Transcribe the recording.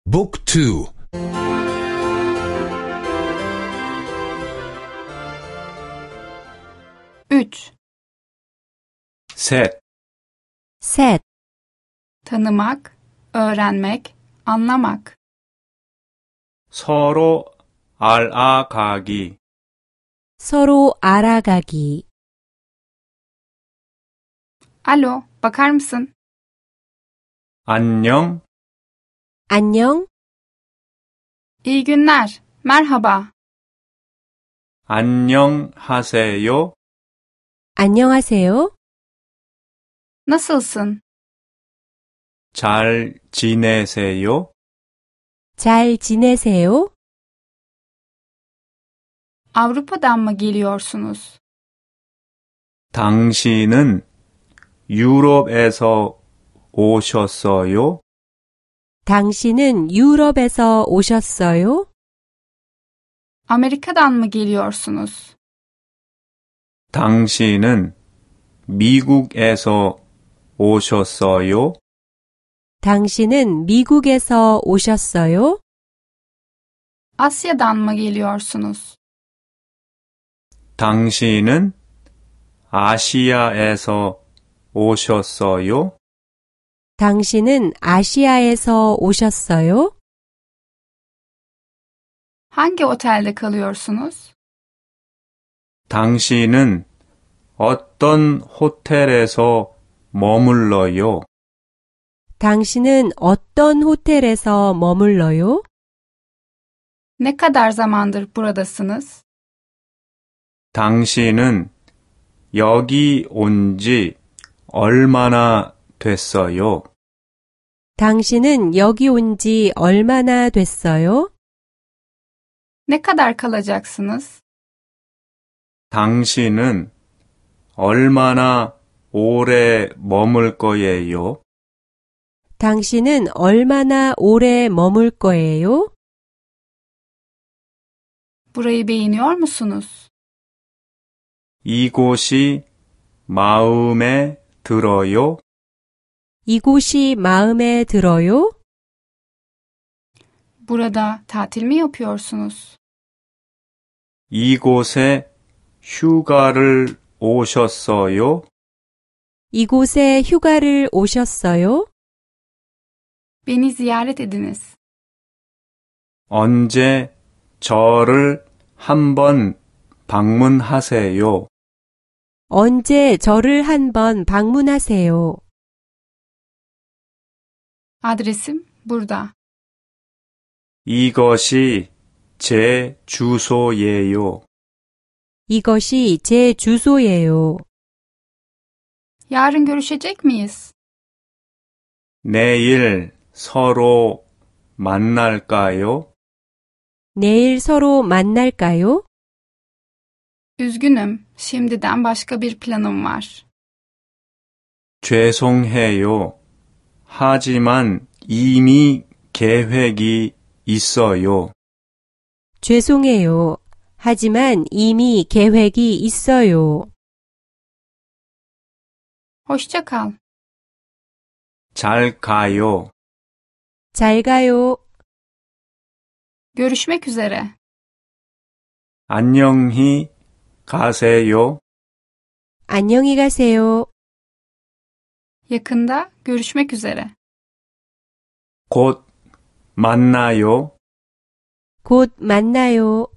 Book 2. 3. 셋, 셋, Tanımak, öğrenmek, anlamak. 서로 알아가기. 서로 알아가기. Alo, bakar mısın? 안녕, 안녕, İyi günler, merhaba. 안녕하세요. 안녕하세요. Nasılsın? 잘 지내세요? 잘 지내세요? Avrupa'dan mı geliyorsunuz? 당신은 유럽에서 오셨어요? 당신은 유럽에서 오셨어요? Amerika'dan mı geliyorsunuz? 당신은 미국에서 오셨어요? 당신은 미국에서 오셨어요? Asya'dan mı geliyorsunuz? 당신은 아시아에서 오셨어요? 당신은 아시아에서 오셨어요? Hangi otelde kalıyorsunuz? 당신은 어떤 호텔에서 머물러요? 당신은 어떤 호텔에서 머물러요? Ne kadar zamandır buradasınız? 당신은 여기 온 지 얼마나 됐어요? 당신은 여기 온 지 얼마나 됐어요? Ne kadar kalacaksınız? 당신은 얼마나 오래 머물 거예요? 당신은 얼마나 오래 머물 거예요? Burayı beğeniyor musunuz? 이곳이 마음에 들어요? 이곳이 마음에 들어요? Burada tatil mi yapıyorsunuz? 이곳에 휴가를 오셨어요? 이곳에 휴가를 오셨어요? Beni ziyaret ediniz. 언제 저를 한번 방문하세요? 언제 저를 한번 방문하세요? Adresim burada. 이것이 제 주소예요. 이것이 제 주소예요. Yarın görüşecek miyiz? 내일 서로 만날까요? 내일 서로 만날까요? Üzgünüm, şimdiden başka bir planım var. 죄송해요. 하지만 이미 계획이 있어요. 죄송해요. 하지만 이미 계획이 있어요. Hoşça kal. 잘 가요. 잘 가요. Görüşmek üzere. 안녕히 가세요. 안녕히 가세요. Yakında görüşmek üzere. 곧 만나요. 곧 만나요.